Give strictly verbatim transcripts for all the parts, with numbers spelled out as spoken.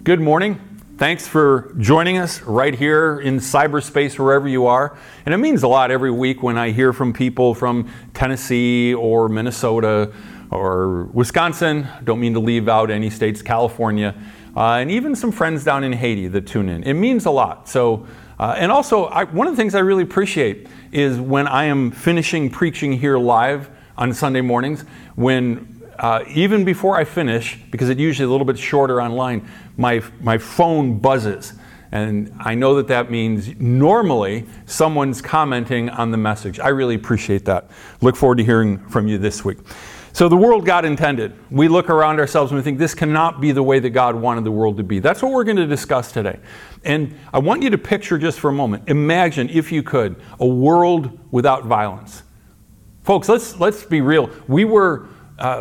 good morning. Thanks for joining us right here in cyberspace, wherever you are. And it means a lot every week when I hear from people from Tennessee or Minnesota or Wisconsin. Don't mean to leave out any states, California, uh, and even some friends down in Haiti that tune in. It means a lot. So, uh, and also, I, one of the things I really appreciate is when I am finishing preaching here live on Sunday mornings, when Uh, even before I finish, because it's usually a little bit shorter online, my my phone buzzes. And I know that that means normally someone's commenting on the message. I really appreciate that. Look forward to hearing from you this week. So the world God intended. We look around ourselves and we think this cannot be the way that God wanted the world to be. That's what we're going to discuss today. And I want you to picture just for a moment, imagine, if you could, a world without violence. Folks, let's let's be real. We were... Uh,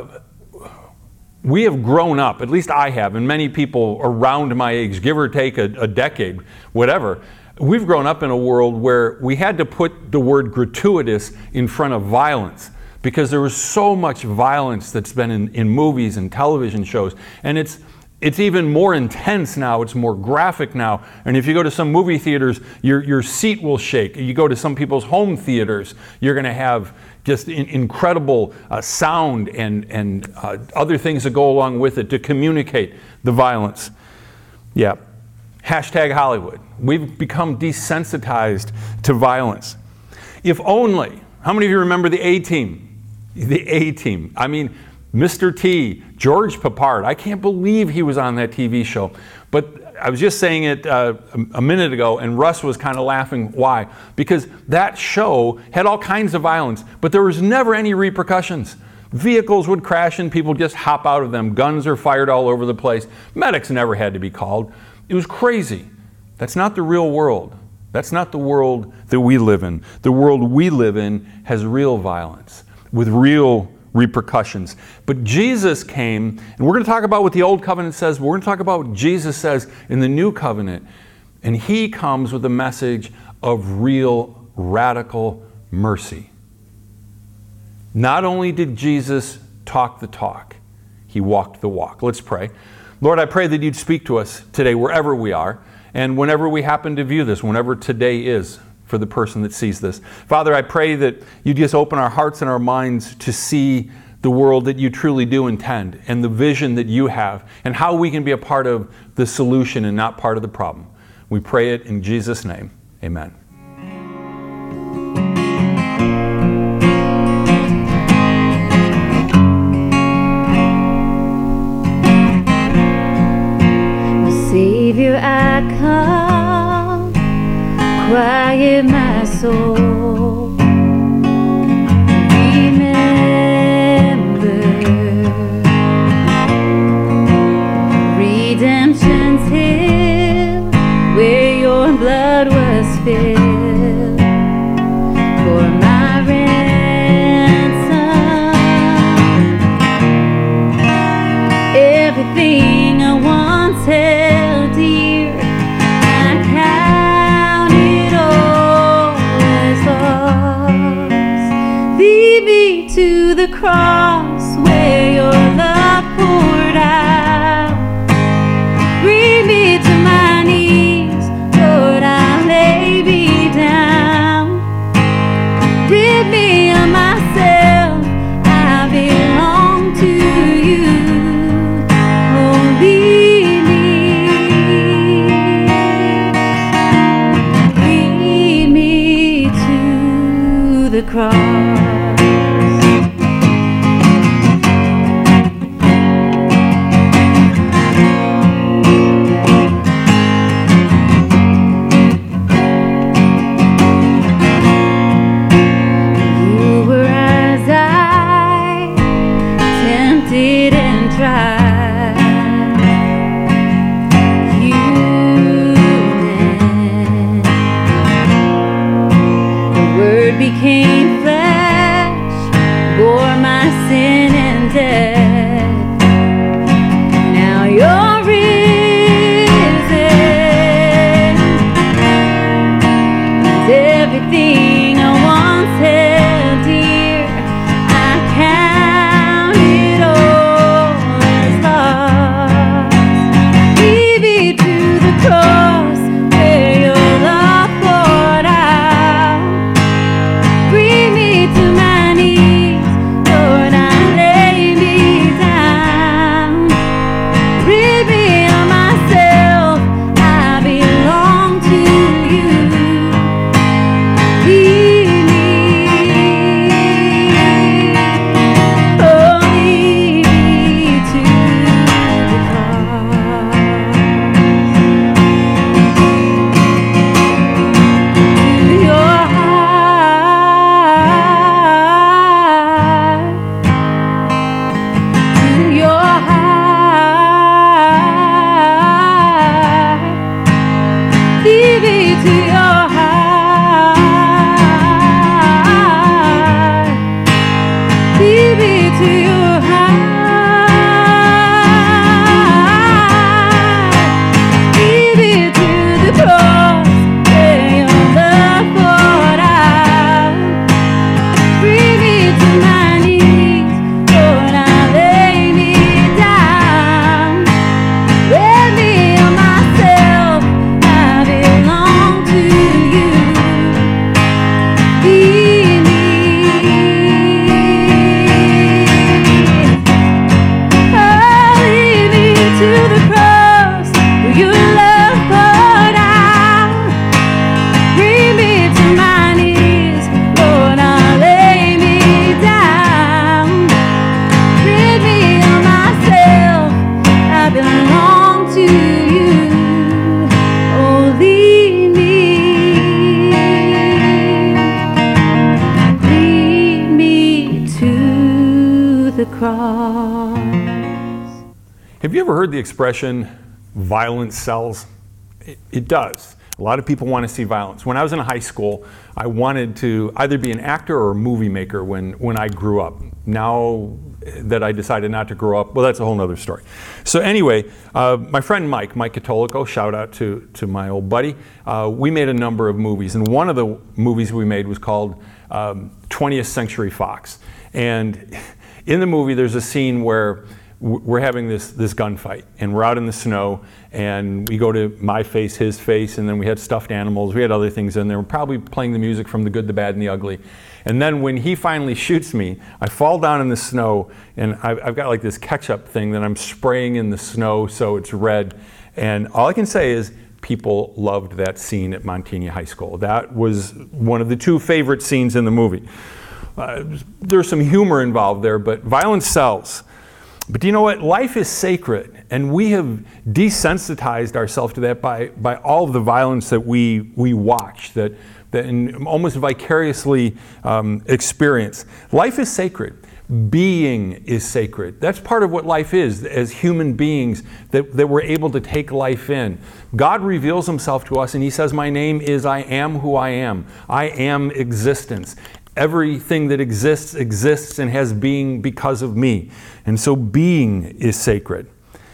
We have grown up, at least I have, and many people around my age, give or take a, a decade, whatever, we've grown up in a world where we had to put the word gratuitous in front of violence because there was so much violence that's been in, in movies and television shows. And it's it's even more intense now, it's more graphic now. And if you go to some movie theaters, your, your seat will shake. You go to some people's home theaters, you're going to have just in, incredible uh, sound and, and uh, other things that go along with it to communicate the violence. Yeah. Hashtag Hollywood. We've become desensitized to violence. If only, how many of you remember the A-Team? The A-Team. I mean, Mister T, George Peppard. I can't believe he was on that T V show. But I was just saying it uh, a minute ago, and Russ was kind of laughing. Why? Because that show had all kinds of violence, but there was never any repercussions. Vehicles would crash and people just hop out of them. Guns are fired all over the place. Medics never had to be called. It was crazy. That's not the real world. That's not the world that we live in. The world we live in has real violence with real repercussions. But Jesus came, and we're going to talk about what the Old Covenant says, but we're going to talk about what Jesus says in the New Covenant. And he comes with a message of real, radical mercy. Not only did Jesus talk the talk, he walked the walk. Let's pray. Lord, I pray that you'd speak to us today wherever we are, and whenever we happen to view this, whenever today is, for the person that sees this. Father, I pray that you just open our hearts and our minds to see the world that you truly do intend and the vision that you have and how we can be a part of the solution and not part of the problem. We pray it in Jesus' name. Amen. Savior, I come, quiet my soul. Remember, redemption's hill, where your blood was spilled for my ransom. Everything I once held dear, I count it all as lost. Lead me to the cross where your love poured out. Bring me to my knees, Lord, I lay me down. Rid me of myself, I belong to you. Oh, lead me, lead me to the cross. Have you ever heard the expression, violence sells? It, it does. A lot of people want to see violence. When I was in high school, I wanted to either be an actor or a movie maker when, when I grew up. Now that I decided not to grow up, well, that's a whole other story. So anyway, uh, my friend Mike, Mike Catolico, shout out to, to my old buddy, uh, we made a number of movies. And one of the movies we made was called um, twentieth Century Fox. And in the movie, there's a scene where we're having this, this gunfight, and we're out in the snow, and we go to my face, his face, and then we had stuffed animals, we had other things in there. We're probably playing the music from The Good, the Bad, and the Ugly. And then when he finally shoots me, I fall down in the snow, and I've, I've got like this ketchup thing that I'm spraying in the snow so it's red. And all I can say is people loved that scene at Montaigne High School. That was one of the two favorite scenes in the movie. Uh, there's some humor involved there, but violence sells. But do you know what? Life is sacred, and we have desensitized ourselves to that by, by all of the violence that we, we watch, that, that and almost vicariously um, experience. Life is sacred. Being is sacred. That's part of what life is as human beings, that, that we're able to take life in. God reveals himself to us, and he says, my name is I am who I am. I am existence. Everything that exists, exists and has being because of me. And so being is sacred.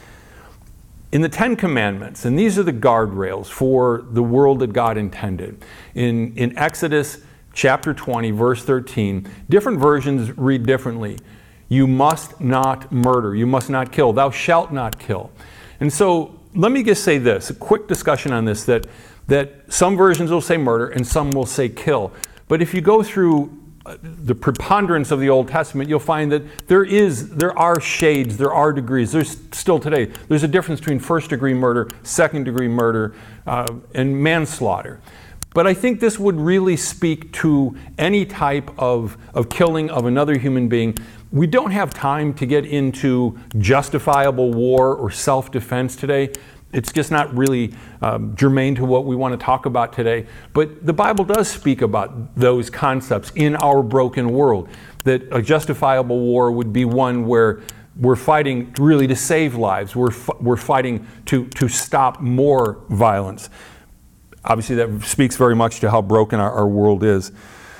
In the Ten Commandments, and these are the guardrails for the world that God intended. In, in Exodus chapter twenty, verse thirteen, different versions read differently. You must not murder. You must not kill. Thou shalt not kill. And so let me just say this, a quick discussion on this, that, that some versions will say murder and some will say kill. But if you go through the preponderance of the Old Testament, you'll find that there is, there are shades, there are degrees. There's still today, there's a difference between first degree murder, second degree murder, uh, and manslaughter. But I think this would really speak to any type of, of killing of another human being. We don't have time to get into justifiable war or self-defense today. It's just not really um, germane to what we want to talk about today. But the Bible does speak about those concepts in our broken world. That a justifiable war would be one where we're fighting really to save lives. We're, we're fighting to, to stop more violence. Obviously, that speaks very much to how broken our, our world is.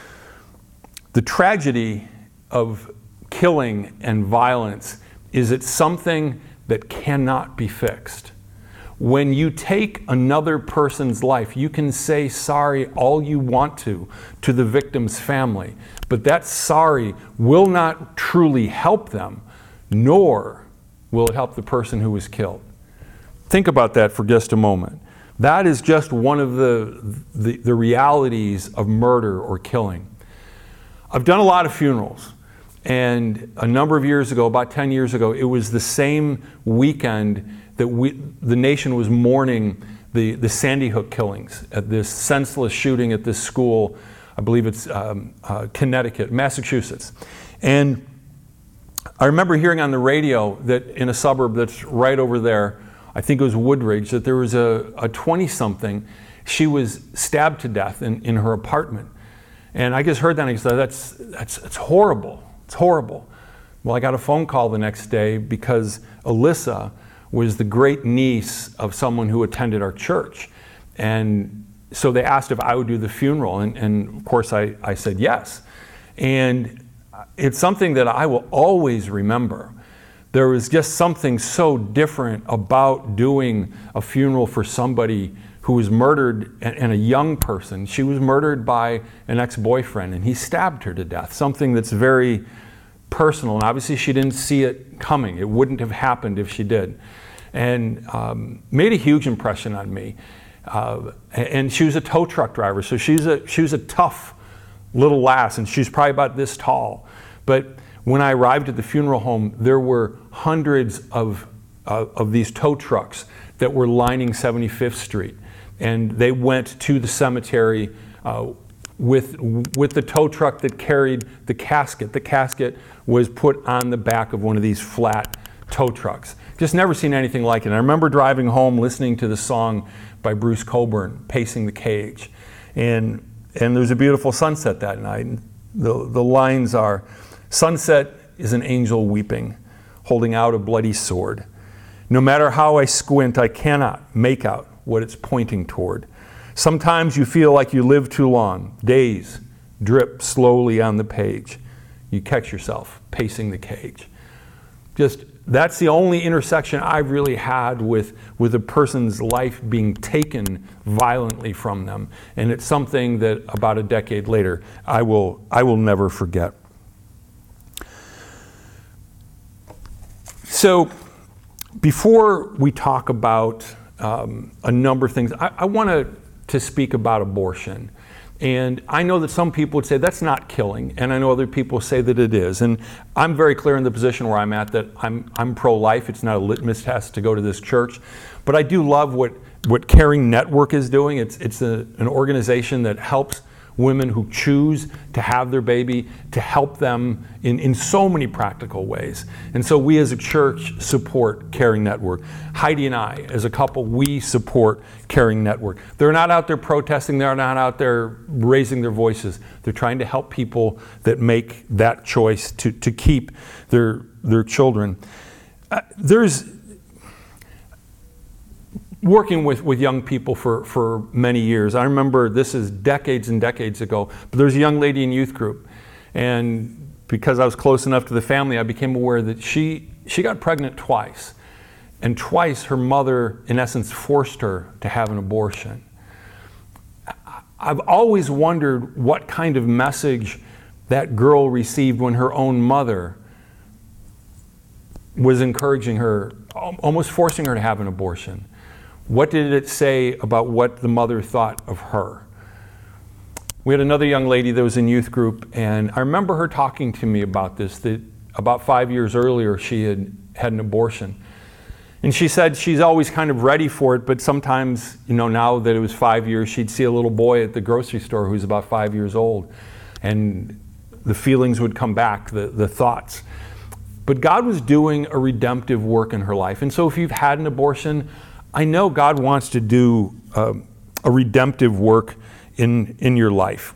The tragedy of killing and violence is it's something that cannot be fixed. When you take another person's life, you can say sorry all you want to to the victim's family, but that sorry will not truly help them, nor will it help the person who was killed. Think about that for just a moment. That is just one of the, the, the realities of murder or killing. I've done a lot of funerals, and a number of years ago, about ten years ago, it was the same weekend that we, the nation was mourning the, the Sandy Hook killings, at this senseless shooting at this school, I believe it's um, uh, Connecticut, Massachusetts. And I remember hearing on the radio that in a suburb that's right over there, I think it was Woodridge, that there was a, a twenty-something, she was stabbed to death in, in her apartment. And I just heard that and I said, that's, that's, that's horrible, it's horrible. Well, I got a phone call the next day because Alyssa was the great niece of someone who attended our church. And so they asked if I would do the funeral, and, and of course I, I said yes. And it's something that I will always remember. There was just something so different about doing a funeral for somebody who was murdered, and a young person. She was murdered by an ex-boyfriend, and he stabbed her to death, something that's very personal, and obviously she didn't see it coming. It wouldn't have happened if she did. And um, made a huge impression on me. Uh, and she was a tow truck driver, so she's a, she was a tough little lass, and she's probably about this tall. But when I arrived at the funeral home, there were hundreds of, uh, of these tow trucks that were lining seventy-fifth Street. And they went to the cemetery uh, with, with the tow truck that carried the casket. The casket was put on the back of one of these flat tow trucks. Just never seen anything like it. And I remember driving home listening to the song by Bruce Cockburn, Pacing the Cage. And, and there was a beautiful sunset that night. And the, the lines are, sunset is an angel weeping, holding out a bloody sword. No matter how I squint, I cannot make out what it's pointing toward. Sometimes you feel like you live too long. Days drip slowly on the page. You catch yourself pacing the cage. Just, that's the only intersection I've really had with, with a person's life being taken violently from them. And it's something that about a decade later, I will, I will never forget. So, before we talk about um, a number of things, I, I want to to speak about abortion. And I know that some people would say that's not killing, and I know other people say that it is. And I'm very clear in the position where I'm at that I'm, I'm pro-life. It's not a litmus test to go to this church. But I do love what, what Caring Network is doing. It's, it's a, an organization that helps women who choose to have their baby, to help them in, in so many practical ways. And so we as a church support Caring Network. Heidi and I, as a couple, we support Caring Network. They're not out there protesting, they're not out there raising their voices. They're trying to help people that make that choice to, to keep their, their children. Uh, there's working with, with young people for, for many years. I remember, this is decades and decades ago, but there was a young lady in youth group, and because I was close enough to the family, I became aware that she, she got pregnant twice, and twice her mother, in essence, forced her to have an abortion. I've always wondered what kind of message that girl received when her own mother was encouraging her, almost forcing her to have an abortion. What did it say about what the mother thought of her? We had another young lady that was in youth group, and I remember her talking to me about this, that about five years earlier she had had an abortion. And she said she's always kind of ready for it, but sometimes, you know, now that it was five years, she'd see a little boy at the grocery store who's about five years old, and the feelings would come back, the, the thoughts. But God was doing a redemptive work in her life. And so if you've had an abortion, I know God wants to do uh, a redemptive work in, in your life.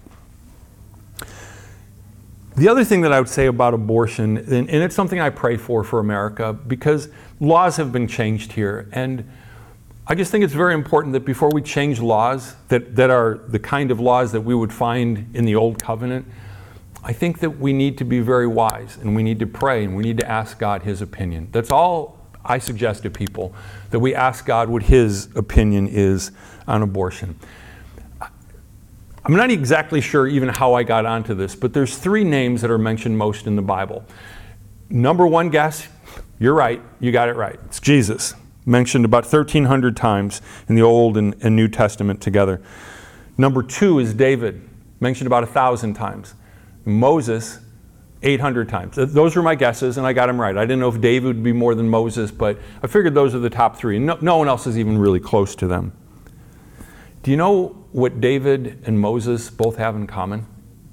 The other thing that I would say about abortion, and, and it's something I pray for for America, because laws have been changed here, and I just think it's very important that before we change laws that, that are the kind of laws that we would find in the Old Covenant, I think that we need to be very wise, and we need to pray, and we need to ask God His opinion. That's all I suggest to people, that we ask God what His opinion is on abortion. I'm not exactly sure even how I got onto this, but there's three names that are mentioned most in the Bible. Number one guess, you're right, you got it right. It's Jesus, mentioned about thirteen hundred times in the Old and, and New Testament together. Number two is David, mentioned about a thousand times. Moses, eight hundred times. Those were my guesses, and I got them right. I didn't know if David would be more than Moses, but I figured those are the top three. No, no one else is even really close to them. Do you know what David and Moses both have in common?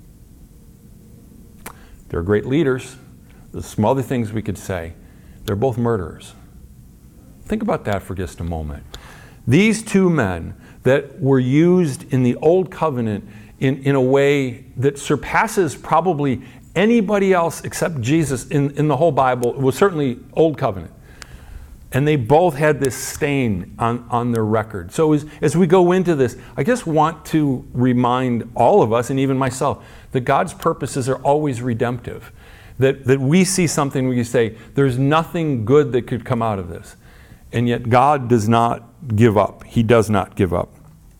They're great leaders. There's some other things we could say. They're both murderers. Think about that for just a moment. These two men that were used in the Old Covenant in, in a way that surpasses probably anybody else except Jesus in, in the whole Bible. It was certainly Old Covenant. And they both had this stain on, on their record. So as, as we go into this, I just want to remind all of us, and even myself, that God's purposes are always redemptive. That, that we see something where you say, there's nothing good that could come out of this. And yet God does not give up. He does not give up.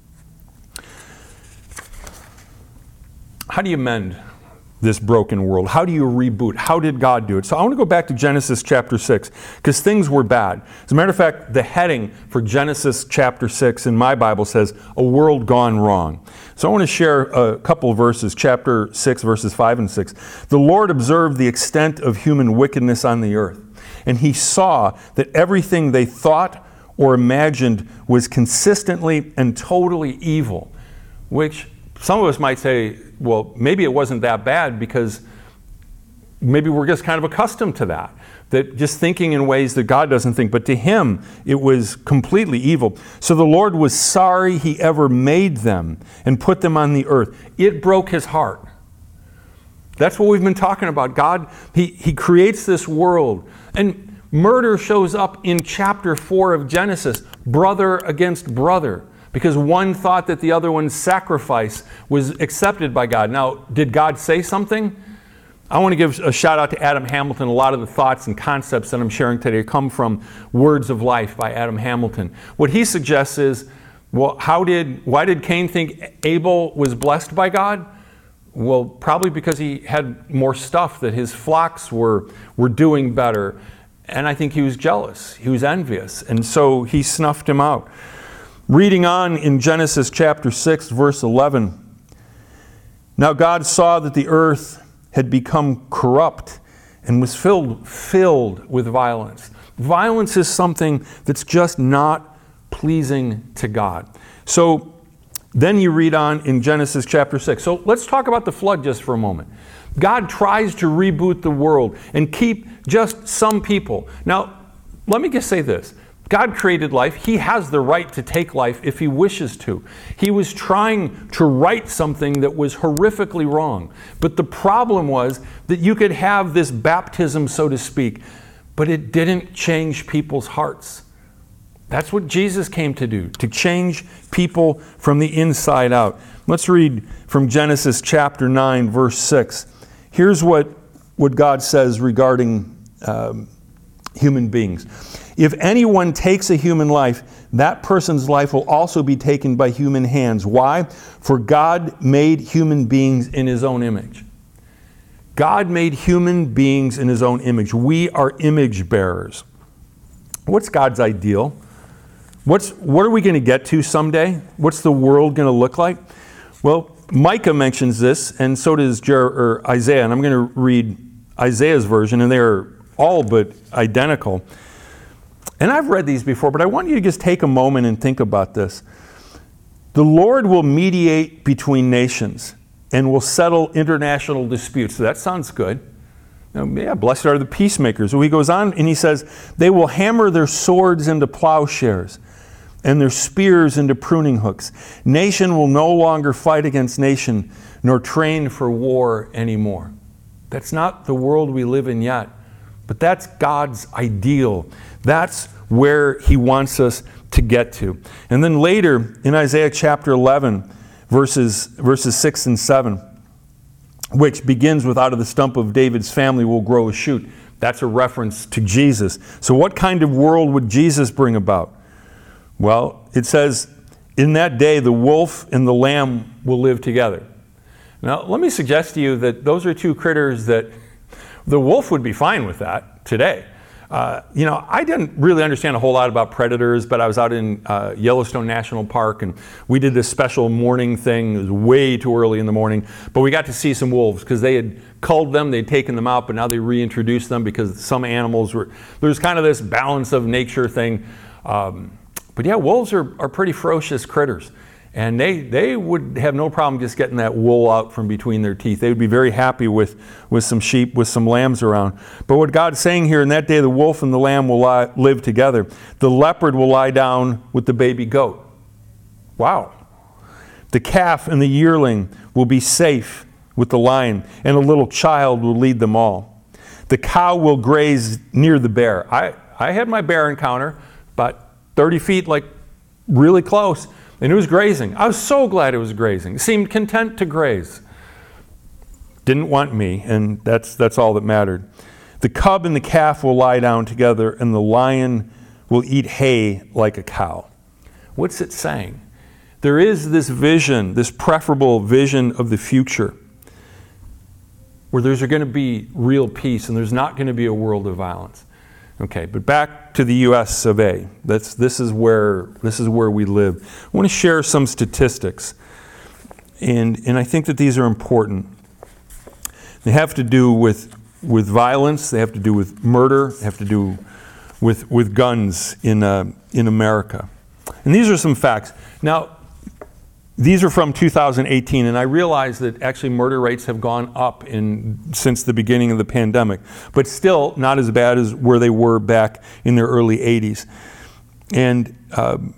How do you mend this broken world? How do you reboot? How did God do it? So I want to go back to Genesis chapter six, because things were bad. As a matter of fact, the heading for Genesis chapter six in my Bible says, a world gone wrong. So I want to share a couple of verses, chapter six, verses five and six. The Lord observed the extent of human wickedness on the earth, and He saw that everything they thought or imagined was consistently and totally evil, which some of us might say, well, maybe it wasn't that bad because maybe we're just kind of accustomed to that. That just thinking in ways that God doesn't think. But to Him, it was completely evil. So the Lord was sorry He ever made them and put them on the earth. It broke His heart. That's what we've been talking about. God, He, he creates this world. And Murder shows up in chapter four of Genesis, brother against brother, because one thought that the other one's sacrifice was accepted by God. Now, did God say something? I want to give a shout out to Adam Hamilton. A lot of the thoughts and concepts that I'm sharing today come from Words of Life by Adam Hamilton. What he suggests is, well, how did, why did Cain think Abel was blessed by God? Well, probably because he had more stuff, that his flocks were, were doing better. And I think he was jealous. He was envious. And so he snuffed him out. Reading on in Genesis chapter six, verse eleven. Now God saw that the earth had become corrupt and was filled, filled with violence. Violence is something that's just not pleasing to God. So then you read on in Genesis chapter six. So let's talk about the flood just for a moment. God tries to reboot the world and keep just some people. Now, let me just say this. God created life. He has the right to take life if he wishes to. He was trying to right something that was horrifically wrong. But the problem was that you could have this baptism, so to speak, but it didn't change people's hearts. That's what Jesus came to do, to change people from the inside out. Let's read from Genesis chapter nine, verse six. Here's what, what God says regarding um, human beings. If anyone takes a human life, that person's life will also be taken by human hands. Why? For God made human beings in his own image. God made human beings in his own image. We are image bearers. What's God's ideal? What's, what are we going to get to someday? What's the world going to look like? Well, Micah mentions this, and so does Jer- or Isaiah. And I'm going to read Isaiah's version, and they're all but identical. And I've read these before, but I want you to just take a moment and think about this. The Lord will mediate between nations and will settle international disputes. So that sounds good. Now, yeah, blessed are the peacemakers. So he goes on and he says, they will hammer their swords into plowshares and their spears into pruning hooks. Nation will no longer fight against nation, nor train for war anymore. That's not the world we live in yet, but that's God's ideal. That's where he wants us to get to. And then later in Isaiah chapter eleven, verses, verses six and seven, which begins with, out of the stump of David's family will grow a shoot. That's a reference to Jesus. So what kind of world would Jesus bring about? Well, it says, in that day the wolf and the lamb will live together. Now, let me suggest to you that those are two critters that the wolf would be fine with that today. Uh, you know, I didn't really understand a whole lot about predators, but I was out in uh, Yellowstone National Park, and we did this special morning thing. It was way too early in the morning, but we got to see some wolves because they had culled them, they'd taken them out, but now they reintroduced them because some animals were, there's kind of this balance of nature thing. Um, but yeah, wolves are, are pretty ferocious critters. And they, they would have no problem just getting that wool out from between their teeth. They would be very happy with, with some sheep, with some lambs around. But what God's saying here, in that day the wolf and the lamb will lie, live together. The leopard will lie down with the baby goat. Wow. The calf and the yearling will be safe with the lion, and a little child will lead them all. The cow will graze near the bear. I, I had my bear encounter, about thirty feet, like really close. And it was grazing. I was so glad it was grazing. It seemed content to graze. Didn't want me, and that's, that's all that mattered. The cub and the calf will lie down together, and the lion will eat hay like a cow. What's it saying? There is this vision, this preferable vision of the future, where there's going to be real peace, and there's not going to be a world of violence. Okay, but back to the U S of A. That's, this is where, this is where we live. I want to share some statistics, and, and I think that these are important. They have to do with, with violence, they have to do with murder, they have to do with, with guns in, uh, in America. And these are some facts. Now, these are from two thousand eighteen, and I realize that actually murder rates have gone up in, since the beginning of the pandemic, but still not as bad as where they were back in their early eighties. And um,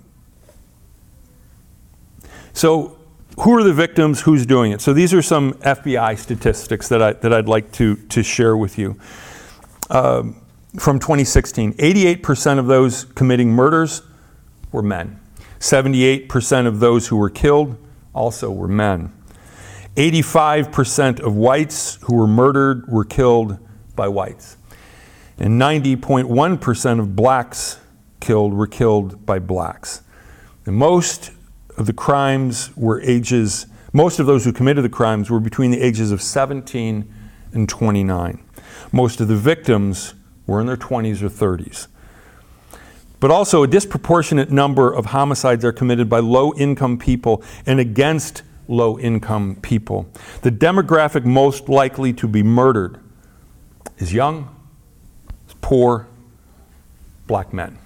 so who are the victims? Who's doing it? So these are some F B I statistics that, I, that I'd like to, to share with you. Um, from twenty sixteen. eighty-eight percent of those committing murders were men. seventy-eight percent of those who were killed also were men. eighty-five percent of whites who were murdered were killed by whites. And ninety point one percent of blacks killed were killed by blacks. And most of the crimes were ages, most of those who committed the crimes were between the ages of seventeen and twenty-nine. Most of the victims were in their twenties or thirties. But also a disproportionate number of homicides are committed by low-income people and against low-income people. The demographic most likely to be murdered is young, poor, black men.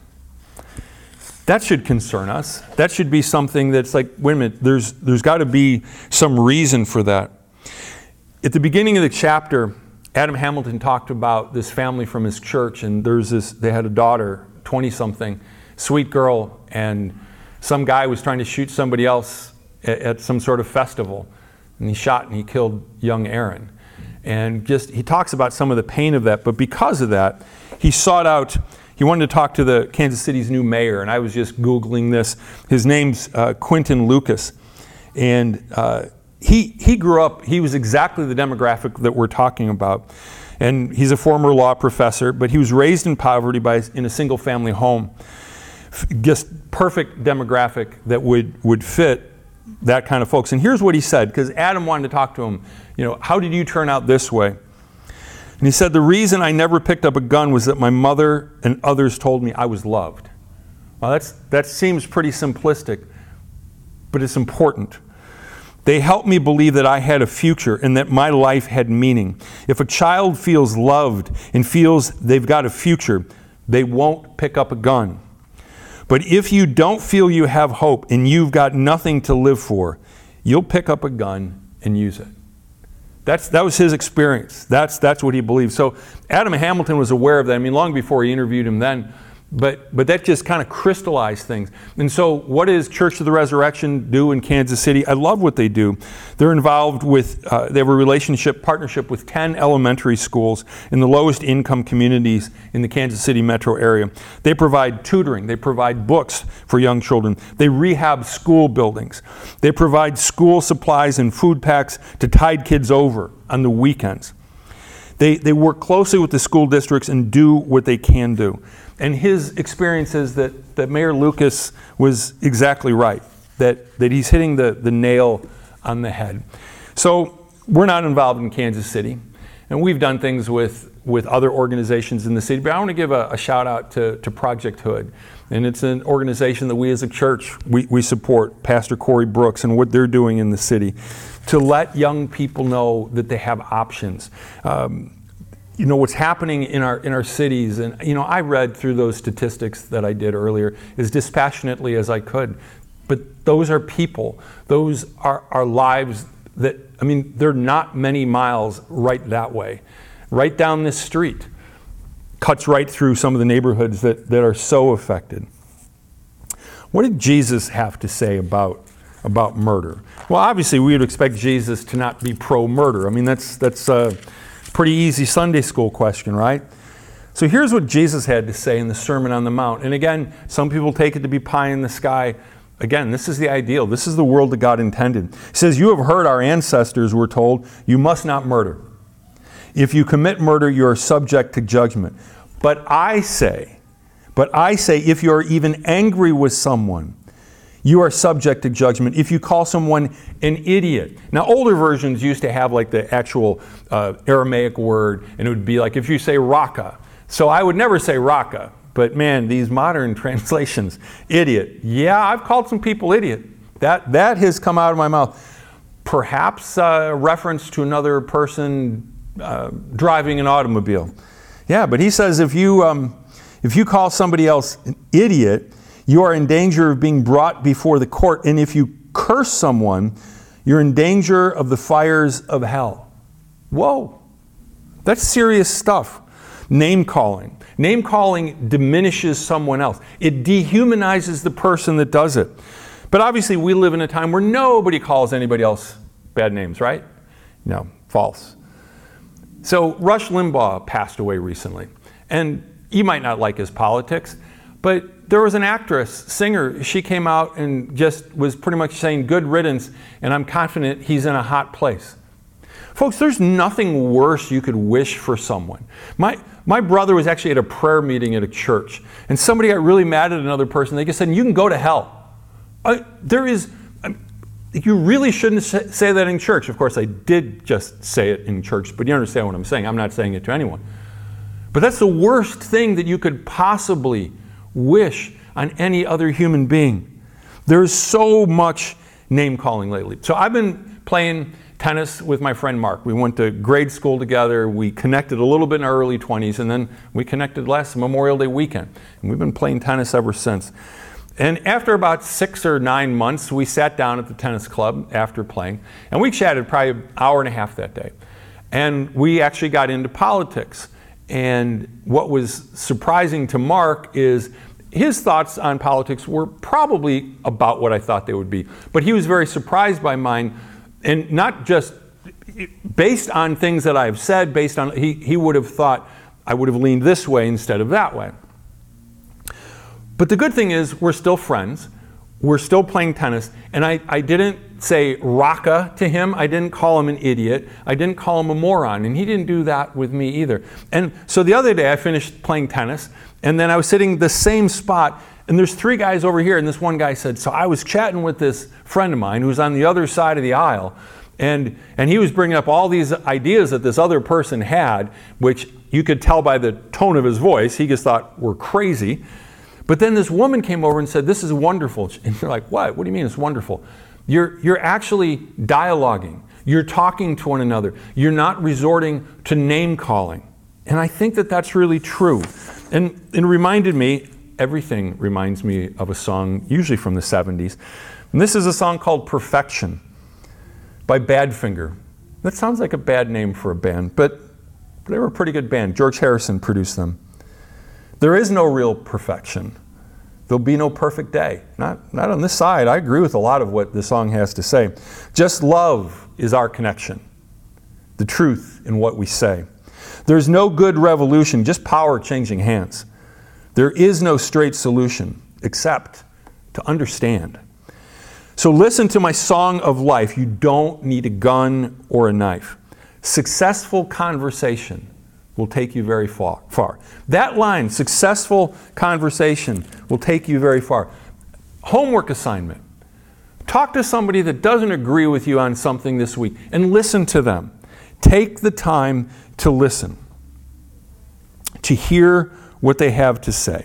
That should concern us. That should be something that's like, wait a minute, there's, there's got to be some reason for that. At the beginning of the chapter, Adam Hamilton talked about this family from his church, and there's this, they had a daughter, twenty-something, sweet girl, and some guy was trying to shoot somebody else at, at some sort of festival, and he shot and he killed young Aaron. And just, he talks about some of the pain of that, but because of that, he sought out, he wanted to talk to the Kansas City's new mayor, and I was just Googling this. His name's uh, Quinton Lucas, and uh, he he grew up, he was exactly the demographic that we're talking about. And he's a former law professor, but he was raised in poverty by in a single family home. Just perfect demographic that would, would fit that kind of folks. And here's what he said, because Adam wanted to talk to him, you know, how did you turn out this way? And he said, the reason I never picked up a gun was that my mother and others told me I was loved. Well, that's, that seems pretty simplistic, but it's important. They helped me believe that I had a future and that my life had meaning. If a child feels loved and feels they've got a future, they won't pick up a gun. But if you don't feel you have hope and you've got nothing to live for, you'll pick up a gun and use it. That's, that was his experience. That's, that's what he believed. So Adam Hamilton was aware of that. I mean, long before he interviewed him then. But, but that just kind of crystallized things. And so what does Church of the Resurrection do in Kansas City? I love what they do. They're involved with, uh, they have a relationship, partnership with ten elementary schools in the lowest income communities in the Kansas City metro area. They provide tutoring. They provide books for young children. They rehab school buildings. They provide school supplies and food packs to tide kids over on the weekends. They, they work closely with the school districts and do what they can do. And his experience is that, that Mayor Lucas was exactly right, that, that he's hitting the, the nail on the head. So we're not involved in Kansas City, and we've done things with, with other organizations in the city, but I want to give a, a shout out to, to Project Hood. And it's an organization that we as a church, we, we support, Pastor Corey Brooks and what they're doing in the city, to let young people know that they have options. Um, You know, what's happening in our in our cities, and you know, I read through those statistics that I did earlier as dispassionately as I could, but those are people. Those are, are lives that, I mean, they're not many miles right that way. Right down this street. Cuts right through some of the neighborhoods that, that are so affected. What did Jesus have to say about, about murder? Well, obviously we would expect Jesus to not be pro-murder. I mean, that's that's uh, pretty easy Sunday school question, right? So here's what Jesus had to say in the Sermon on the Mount. And again, some people take it to be pie in the sky. Again, this is the ideal. This is the world that God intended. He says, you have heard our ancestors were told, you must not murder. If you commit murder, you are subject to judgment. But I say, but I say, if you are even angry with someone, you are subject to judgment if you call someone an idiot. Now, older versions used to have like the actual uh, Aramaic word, and it would be like if you say raka. So I would never say raka, but man, these modern translations, idiot. Yeah, I've called some people idiot. That, that has come out of my mouth. Perhaps a reference to another person uh, driving an automobile. Yeah, but he says if you, um, if you call somebody else an idiot, you are in danger of being brought before the court, and if you curse someone, you're in danger of the fires of hell. Whoa, that's serious stuff. Name calling. Name calling diminishes someone else. It dehumanizes the person that does it. But obviously we live in a time where nobody calls anybody else bad names, right? No, false. So Rush Limbaugh passed away recently, and you might not like his politics, but there was an actress, singer, she came out and just was pretty much saying good riddance, and I'm confident he's in a hot place. Folks, there's nothing worse you could wish for someone. My, my brother was actually at a prayer meeting at a church, and somebody got really mad at another person. They just said, you can go to hell. Uh, there is, uh, you really shouldn't say that in church. Of course, I did just say it in church, but you understand what I'm saying. I'm not saying it to anyone. But that's the worst thing that you could possibly wish on any other human being. There's so much name calling lately. So I've been playing tennis with my friend Mark. We went to grade school together. We connected a little bit in our early twenties, and then we connected last Memorial Day weekend. And we've been playing tennis ever since. And after about six or nine months, we sat down at the tennis club after playing, and we chatted probably an hour and a half that day. And we actually got into politics. And what was surprising to Mark is his thoughts on politics were probably about what I thought they would be. But he was very surprised by mine, and not just based on things that I've said, based on, he, he would have thought I would have leaned this way instead of that way. But the good thing is we're still friends. We're still playing tennis. And I, I didn't say raka to him. I didn't call him an idiot. I didn't call him a moron. And he didn't do that with me either. And so the other day I finished playing tennis, and then I was sitting the same spot, and there's three guys over here, and this one guy said, so I was chatting with this friend of mine who's on the other side of the aisle, and, and he was bringing up all these ideas that this other person had, which you could tell by the tone of his voice, he just thought were crazy. But then this woman came over and said, this is wonderful. And you're like, what? What do you mean it's wonderful? You're, you're actually dialoguing. You're talking to one another. You're not resorting to name calling. And I think that that's really true. And it reminded me, everything reminds me of a song, usually from the seventies. And this is a song called Perfection by Badfinger. That sounds like a bad name for a band, but they were a pretty good band. George Harrison produced them. There is no real perfection. There'll be no perfect day. Not, not on this side. I agree with a lot of what the song has to say. Just love is our connection. The truth in what we say. There's no good revolution, just power changing hands. There is no straight solution except to understand. So listen to my song of life. You don't need a gun or a knife. Successful conversation will take you very far. far. That line, successful conversation, will take you very far. Homework assignment. Talk to somebody that doesn't agree with you on something this week and listen to them. Take the time to listen, to hear what they have to say.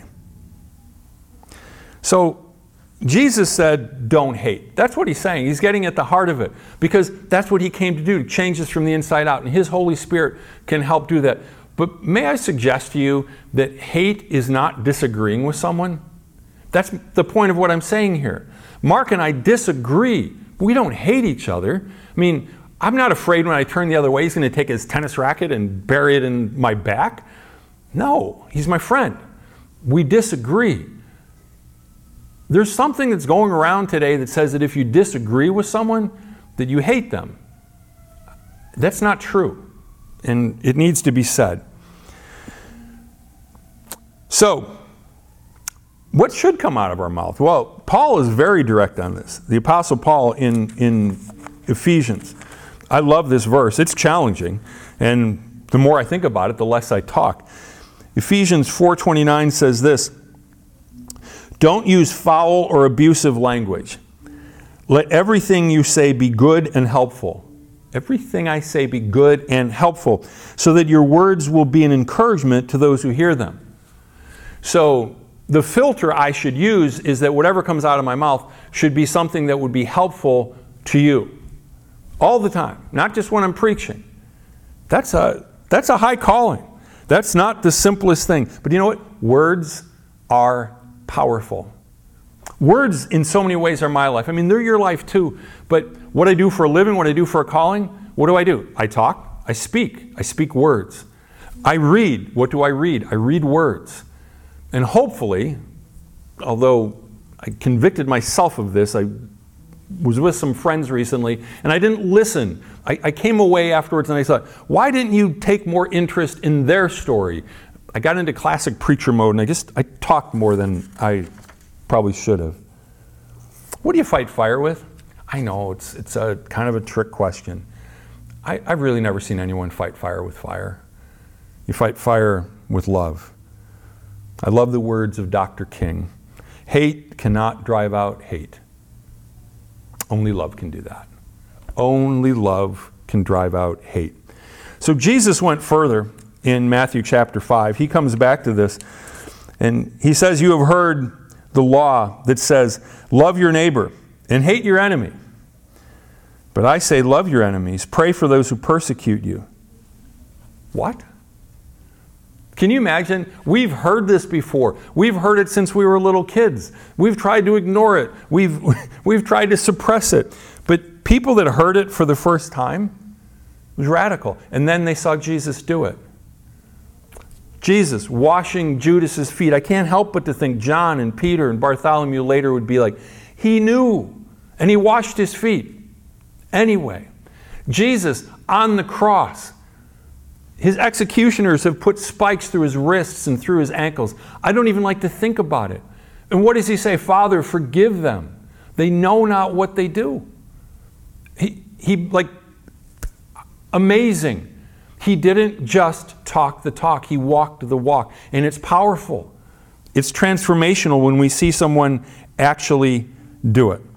So Jesus said, don't hate. That's what he's saying. He's getting at the heart of it, because that's what he came to do, to change us from the inside out. And his Holy Spirit can help do that. But may I suggest to you that hate is not disagreeing with someone? That's the point of what I'm saying here. Mark and I disagree. We don't hate each other. I mean, I'm not afraid when I turn the other way he's going to take his tennis racket and bury it in my back. No, he's my friend. We disagree. There's something that's going around today that says that if you disagree with someone, that you hate them. That's not true. And it needs to be said. So, what should come out of our mouth? Well, Paul is very direct on this. The Apostle Paul in, in Ephesians. I love this verse. It's challenging. And the more I think about it, the less I talk. Ephesians four twenty-nine says this: don't use foul or abusive language. Let everything you say be good and helpful. Everything I say be good and helpful, so that your words will be an encouragement to those who hear them. So the filter I should use is that whatever comes out of my mouth should be something that would be helpful to you. All the time, not just when I'm preaching. That's a, that's a high calling. That's not the simplest thing. But you know what? Words are powerful. Words in so many ways are my life. I mean, they're your life too. But what I do for a living, what I do for a calling, what do I do? I talk, I speak, I speak words. I read. What do I read? I read words. And hopefully, although I convicted myself of this, I was with some friends recently, and I didn't listen. I, I came away afterwards and I thought, why didn't you take more interest in their story? I got into classic preacher mode, and I just, I talked more than I probably should have. What do you fight fire with? I know, it's it's a kind of a trick question. I, I've really never seen anyone fight fire with fire. You fight fire with love. I love the words of Doctor King. Hate cannot drive out hate. Only love can do that. Only love can drive out hate. So Jesus went further in Matthew chapter five. He comes back to this, and he says, you have heard the law that says, love your neighbor and hate your enemy. But I say, love your enemies, pray for those who persecute you. What? Can you imagine? We've heard this before. We've heard it since we were little kids. We've tried to ignore it. We've, we've tried to suppress it. But people that heard it for the first time, it was radical. And then they saw Jesus do it. Jesus washing Judas's feet. I can't help but to think John and Peter and Bartholomew later would be like, he knew, and he washed his feet. Anyway, Jesus on the cross, his executioners have put spikes through his wrists and through his ankles. I don't even like to think about it. And what does he say? Father, forgive them. They know not what they do. He, he like, amazing. He didn't just talk the talk. He walked the walk. And it's powerful. It's transformational when we see someone actually do it.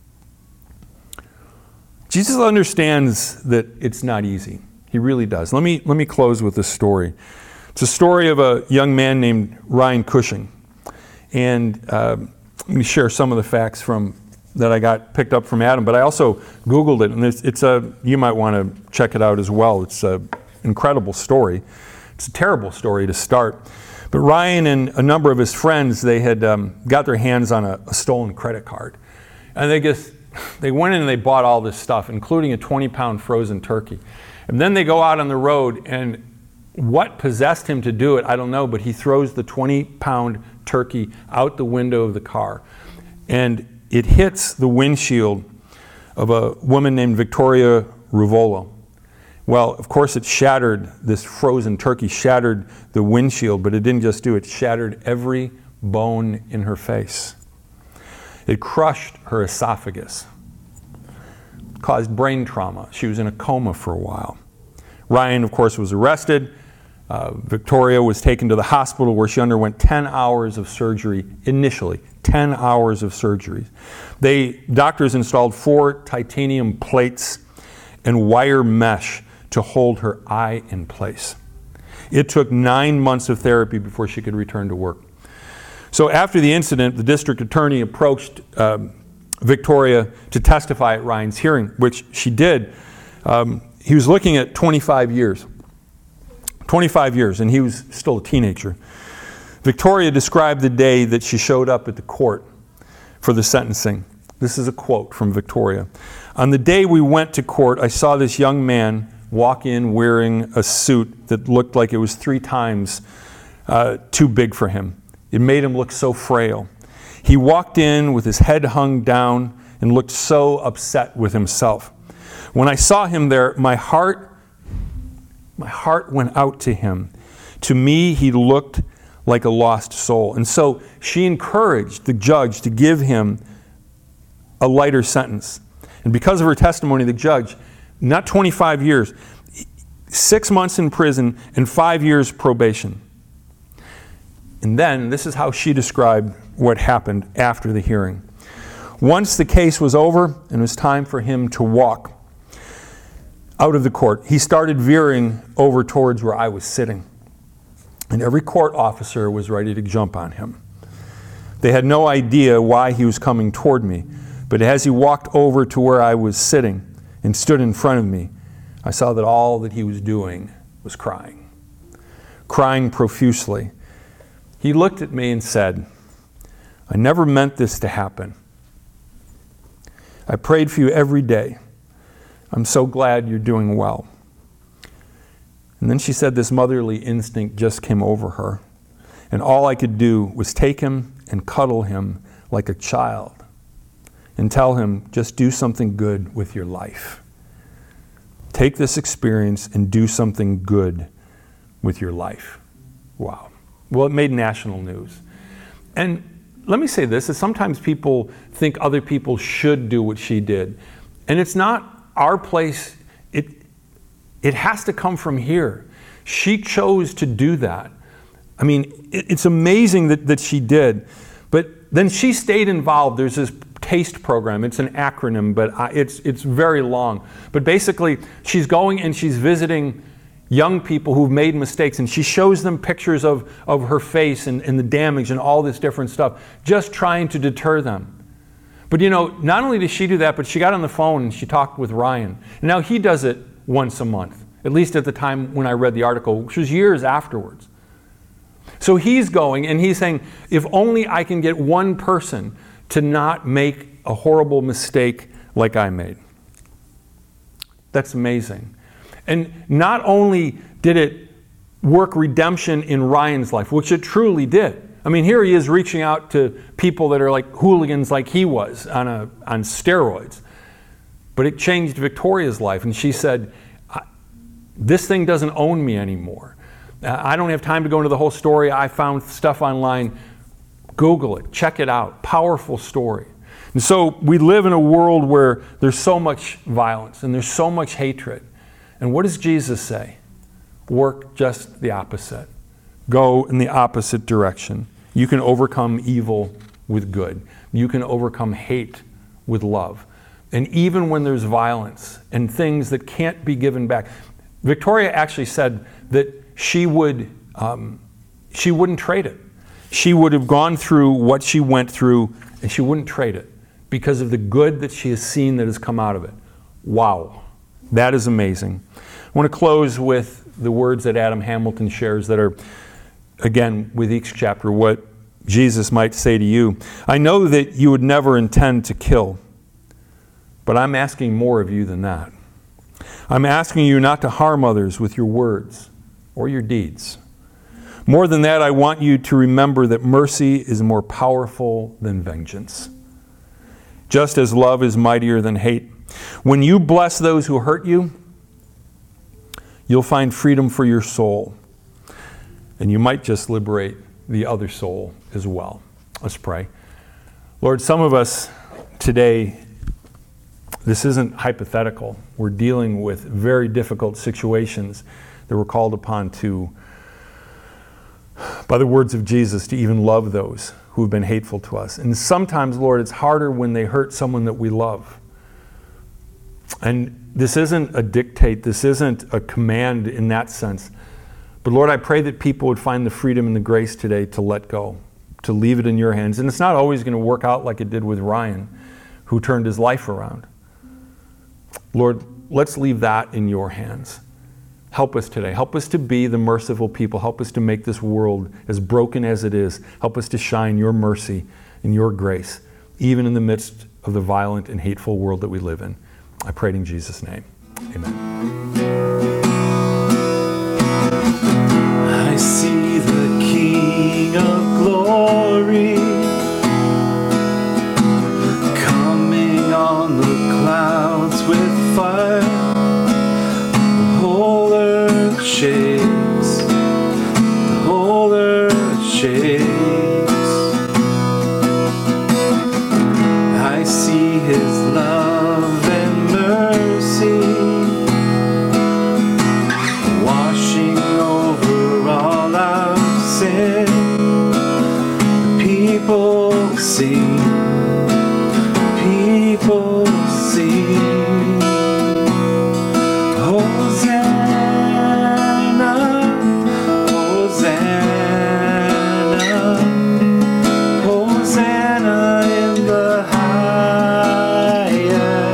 Jesus understands that it's not easy. He really does. Let me, let me close with this story. It's a story of a young man named Ryan Cushing. And uh, let me share some of the facts from that I got picked up from Adam. But I also Googled it, and it's, it's a, you might want to check it out as well. It's an incredible story. It's a terrible story to start. But Ryan and a number of his friends, they had um, got their hands on a, a stolen credit card. And they just, they went in and they bought all this stuff, including a twenty pound frozen turkey. And then they go out on the road, and what possessed him to do it, I don't know, but he throws the twenty pound turkey out the window of the car. And it hits the windshield of a woman named Victoria Ruvolo. Well, of course, it shattered, this frozen turkey shattered the windshield, but it didn't just do it, it shattered every bone in her face. It crushed her esophagus, caused brain trauma. She was in a coma for a while. Ryan, of course, was arrested. Uh, Victoria was taken to the hospital where she underwent ten hours of surgery initially. ten hours of surgery. They, doctors installed four titanium plates and wire mesh to hold her eye in place. It took nine months of therapy before she could return to work. So after the incident, the district attorney approached um, Victoria to testify at Ryan's hearing, which she did. Um, he was looking at twenty-five years. twenty-five years, and he was still a teenager. Victoria described the day that she showed up at the court for the sentencing. This is a quote from Victoria. On the day we went to court, I saw this young man walk in wearing a suit that looked like it was three times uh, too big for him. It made him look so frail. He walked in with his head hung down and looked so upset with himself. When I saw him there, my heart, my heart went out to him. To me, he looked like a lost soul. And so she encouraged the judge to give him a lighter sentence. And because of her testimony, the judge, not twenty-five years, six months in prison and five years probation. And then, this is how she described what happened after the hearing. Once the case was over and it was time for him to walk out of the court, he started veering over towards where I was sitting. And every court officer was ready to jump on him. They had no idea why he was coming toward me. But as he walked over to where I was sitting and stood in front of me, I saw that all that he was doing was crying. Crying profusely. He looked at me and said, I never meant this to happen. I prayed for you every day. I'm so glad you're doing well. And then she said this motherly instinct just came over her. And all I could do was take him and cuddle him like a child and tell him, just do something good with your life. Take this experience and do something good with your life. Wow. Well, it made national news. And let me say this, that sometimes people think other people should do what she did. And it's not our place. It, it has to come from here. She chose to do that. I mean, it, it's amazing that, that she did. But then she stayed involved. There's this TASTE program. It's an acronym, but it's, it's very long. But basically, she's going and she's visiting young people who've made mistakes, and she shows them pictures of, of her face and, and the damage and all this different stuff, just trying to deter them. But you know, not only did she do that, but she got on the phone and she talked with Ryan. And now he does it once a month, at least at the time when I read the article, which was years afterwards. So he's going and he's saying, if only I can get one person to not make a horrible mistake like I made. That's amazing. And not only did it work redemption in Ryan's life, which it truly did. I mean, here he is reaching out to people that are like hooligans like he was on, a, on steroids. But it changed Victoria's life, and she said, this thing doesn't own me anymore. I don't have time to go into the whole story. I found stuff online. Google it, check it out. Powerful story. And so we live in a world where there's so much violence and there's so much hatred. And what does Jesus say? Work just the opposite. Go in the opposite direction. You can overcome evil with good. You can overcome hate with love. And even when there's violence and things that can't be given back. Victoria actually said that she would, um, she wouldn't trade it. She would have gone through what she went through and she wouldn't trade it because of the good that she has seen that has come out of it. Wow. That is amazing. I want to close with the words that Adam Hamilton shares that are, again, with each chapter, what Jesus might say to you. I know that you would never intend to kill, but I'm asking more of you than that. I'm asking you not to harm others with your words or your deeds. More than that, I want you to remember that mercy is more powerful than vengeance, just as love is mightier than hate. When you bless those who hurt you, you'll find freedom for your soul. And you might just liberate the other soul as well. Let's pray. Lord, some of us today, this isn't hypothetical. We're dealing with very difficult situations that we're called upon to, by the words of Jesus, to even love those who have been hateful to us. And sometimes, Lord, it's harder when they hurt someone that we love. And this isn't a dictate, this isn't a command in that sense. But Lord, I pray that people would find the freedom and the grace today to let go, to leave it in your hands. And it's not always going to work out like it did with Ryan, who turned his life around. Lord, let's leave that in your hands. Help us today. Help us to be the merciful people. Help us to make this world, as broken as it is, help us to shine your mercy and your grace, even in the midst of the violent and hateful world that we live in. I pray it in Jesus' name. Amen. I see the King of Glory coming on the clouds with fire. The whole earth shakes. The whole earth shakes. I see his love and mercy washing over all our sin. The people sing, people sing. Hosanna, Hosanna, Hosanna in the highest.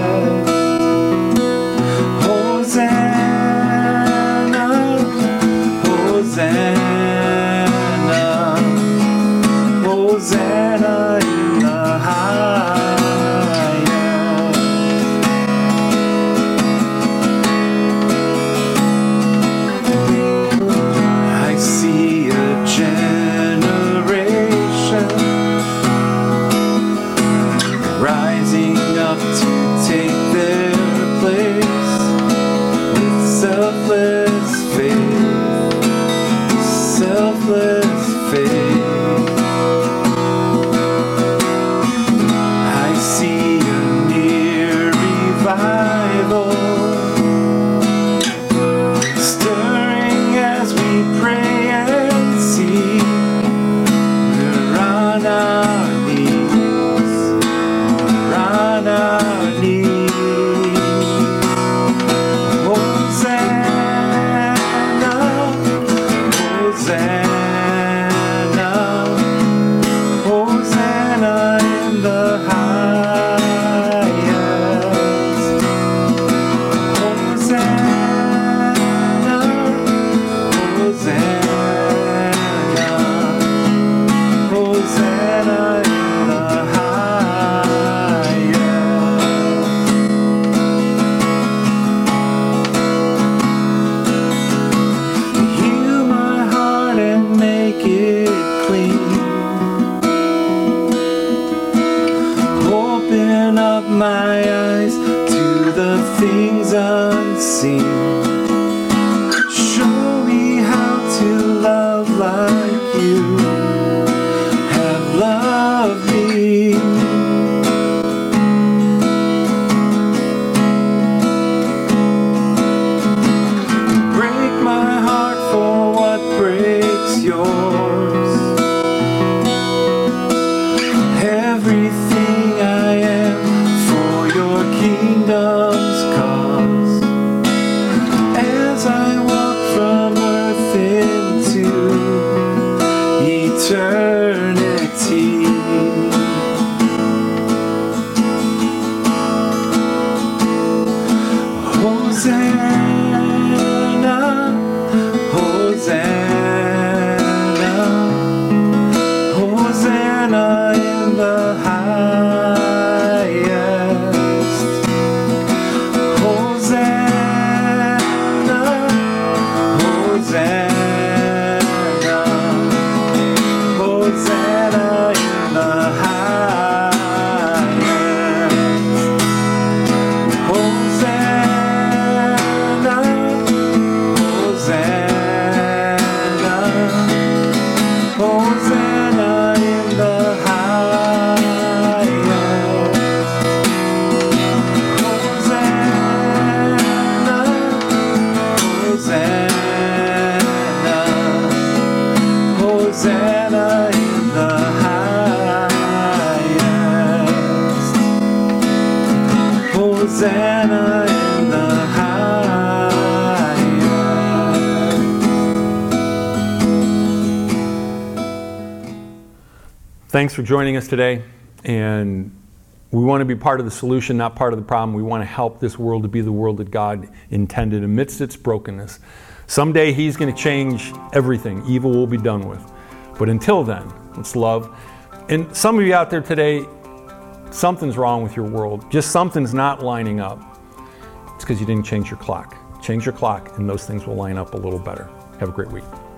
Hosanna, Hosanna, Hosanna in the highest. I see a generation rising up to take their place with selfless faith, selfless up my eyes to the things unseen. Show me how to love like you have loved me. Break my heart for what breaks yours. Everything I am for your kingdom's cause. As I walk from earth into eternity. Hosanna, Hosanna, Hosanna in the highest. Hosanna, Hosanna, Hosanna in the highest. Hosanna, Hosanna, Hosanna in the highest. Hosanna, Hosanna, Hosanna in the highest. Hosanna in the highest. Thanks for joining us today, and we want to be part of the solution, not part of the problem. We want to help this world to be the world that God intended amidst its brokenness. Someday He's going to change everything. Evil will be done with. But until then, let's love. And some of you out there today, something's wrong with your world. Just something's not lining up. It's because you didn't change your clock. Change your clock, and those things will line up a little better. Have a great week.